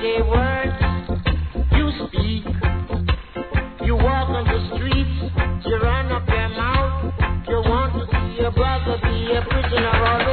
the words you speak. You walk on the streets, you run up your mouth. You want to see your brother be a prisoner all